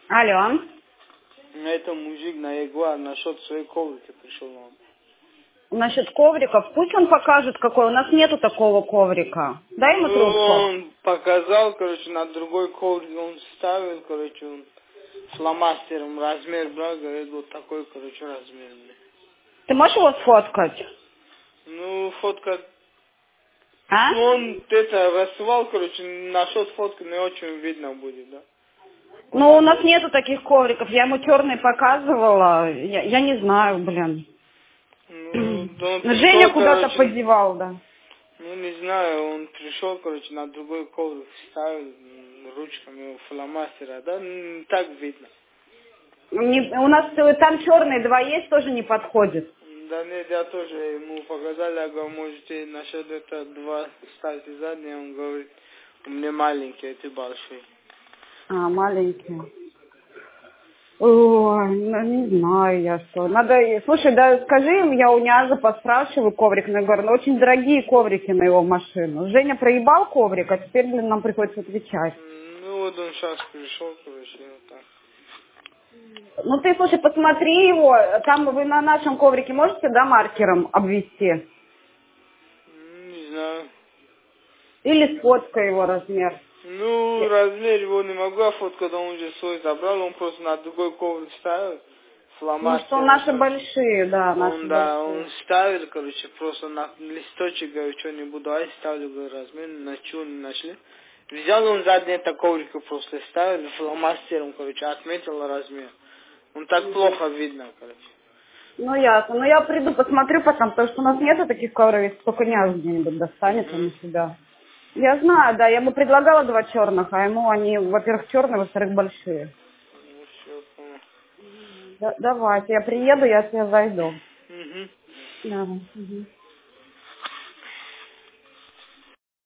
Алло. Это мужик на Ягуар насчет своей коврики пришел вам. Насчет ковриков, пусть он покажет, какой. У нас нету такого коврика. Дай ему трубку. Он показал, короче, на другой коврик он ставил, короче, он фломастером размер брал, говорит, вот такой, короче, размер. Ты можешь его сфоткать? Ну, фотка... А? Ну, он это рассылал, короче, насчет фотки не очень видно будет, да? Ну, у нас нету таких ковриков. Я ему черный показывала. Я не знаю, блин. Ну, да он Женя пришел, куда-то короче, подевал, да. ну, не знаю, он пришел, короче, на другой коврик ставил ручками фломастера, да, так видно. У нас там черные два есть, тоже не подходит. Да нет, я тоже ему показал, я говорю, можете насчет этого два ставьте задние, он говорит, у меня маленький, а ты большой. А, маленькие. Ой, ну, не знаю я что. Надо, слушай, да скажи им, я у Ниаза поспрашиваю коврик, но я говорю, ну очень дорогие коврики на его машину. Женя проебал коврик, а теперь, блин, нам приходится отвечать. Ну вот он сейчас пришел, короче, вот так. Ну ты, слушай, посмотри его, там вы на нашем коврике можете, да, маркером обвести? Не знаю. Или сфоткай его размер. Ну, размер его не могу, а фотку, когда он уже свой забрал, он просто на другой коврик ставил, Ну что, фломастером, наши короче. большие, да, наши Он, да, большие. он ставил, короче, просто на листочек, говорю, что не буду, а я ставлю, говорю, размер, на чего не нашли. Взял он задние коврика просто ставил, фломастером, короче, отметил размер. Он так плохо видно, короче. Ну ясно, ну я приду, посмотрю потом, потому что у нас нету таких ковров, только Ниаз где-нибудь достанет он у Угу. себя. Я знаю, да, я ему предлагала два черных, а ему они, во-первых, черные, во-вторых, большие. Ну, все, понял. Давайте, я приеду, я тебя зайду. Угу. Давай. Мгм.